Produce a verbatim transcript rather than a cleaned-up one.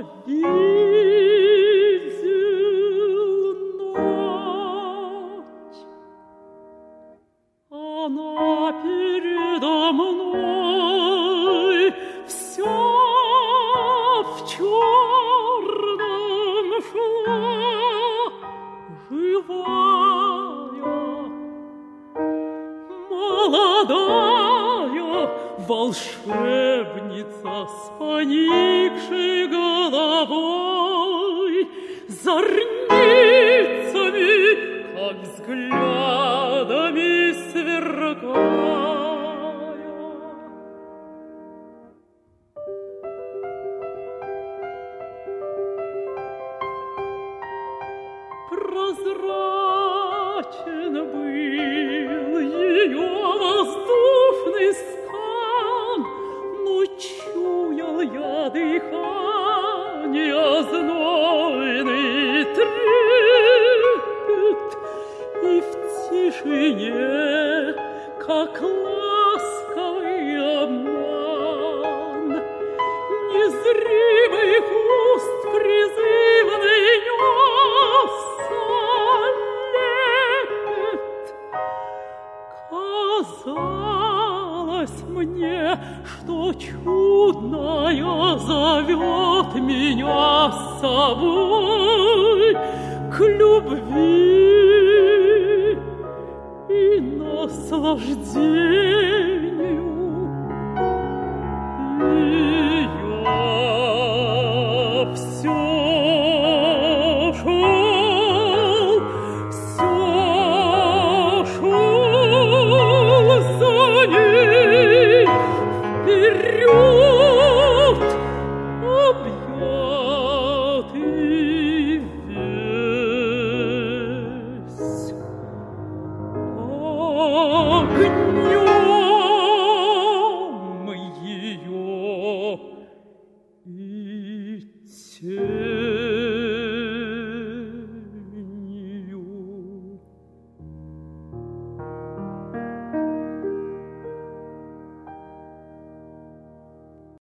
ночь. Она передо мной вся в черном шла, живая, молодая волшебница с поникшей головой, зорницами, как взглядами сверкая. Прозрачен был ее воздушный стан, но чуял я дыхание знойный трепет, и в тишине, как ласковый обман, незримый куст призывный нес лепет. Казалось мне, что чудная зовет меня с собой к любви и наслаждению. И я все шел, все шел за ней вперед, объятый весь огнем.